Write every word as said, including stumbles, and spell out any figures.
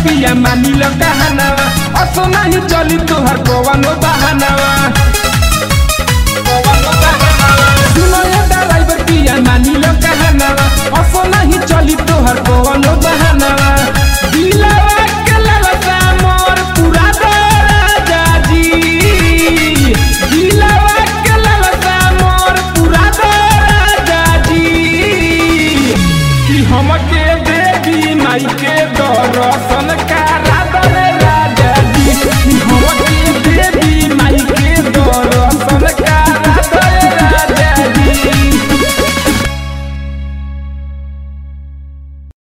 पिया मानी लो कहनावा असो नहीं चली तोहर कवनो बहानावा सुनो ये ड्राइवर पिया मानी लो कहनावा असो नहीं चली तोहर कवनो बहानावा दिलवा के ललसा मोर पूरा दे राजा जी दिलवा के ललसा मोर पूरा दे राजा जी कि हमके देवी माई के दरस